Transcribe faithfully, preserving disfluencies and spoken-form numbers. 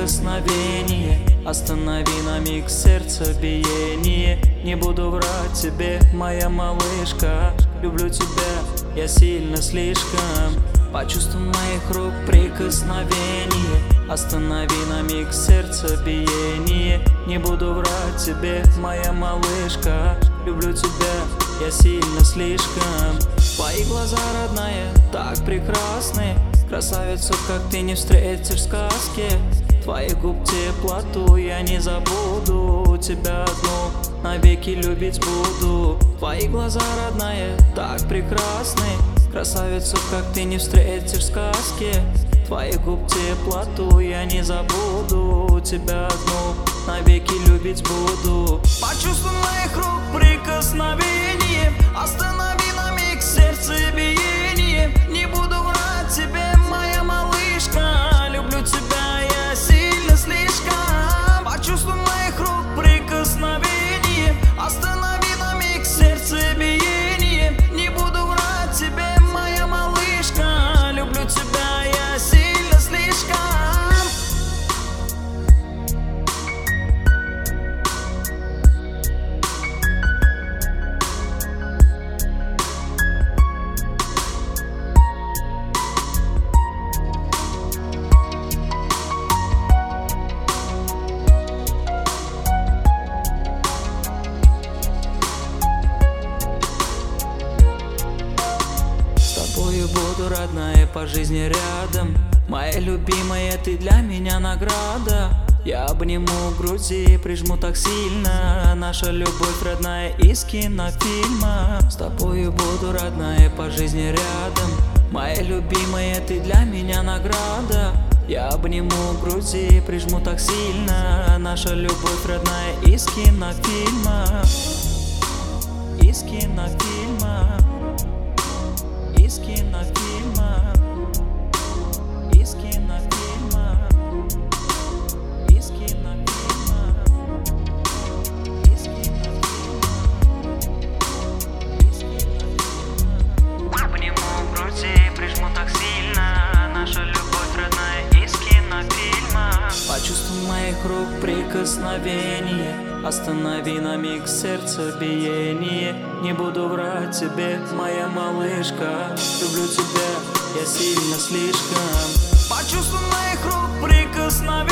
прикосновение. Останови на миг сердцебиение. Не буду врать тебе, моя малышка. Люблю тебя, я сильно слишком. Почувствуй моих рук прикосновение. Останови на миг сердцебиение. Не буду врать тебе, моя малышка. Люблю тебя, я сильно слишком. Твои глаза, родная, так прекрасны. Красавицу, как ты, не встретишь в сказке. Твоих губ теплоту я не забуду. Тебя одну навеки любить буду. Твои глаза, родная, так прекрасны. Красавицу, как ты, не встретишь в сказке. Твоих губ теплоту я не забуду. Тебя одну навеки любить буду. Почувствуй моих рук прикосновение. Останови на миг сердцебиение. Не буду врать тебе, моя малышка. Люблю тебя, я сильно слишком. Почувствуй моих рук прикосновение. Останови на миг сердцебиение. Не буду врать тебе, моя малышка. Люблю тебя, я сильно слишком. Буду, родная, по жизни рядом. Моя любимая, ты для меня награда. Я обниму груди, прижму так сильно. Наша любовь, родная, из кинофильма. С тобою буду, родная, по жизни рядом. Моя любимая, ты для меня награда. Я обниму груди, прижму так сильно. Наша любовь, родная, из кинофильма. Из кинофильма. Из кинофильма, из кинофильма, из кинофильма, из кинофильма, из кинофильма. Обниму груди, прижму так сильно. Наша любовь, родная, из кинофильма. Почувствуй моих рук прикосновение. Останови на миг сердцебиение. Не буду врать тебе, моя малышка. Люблю тебя, я сильно слишком. Почувствуй моих рук прикосновение.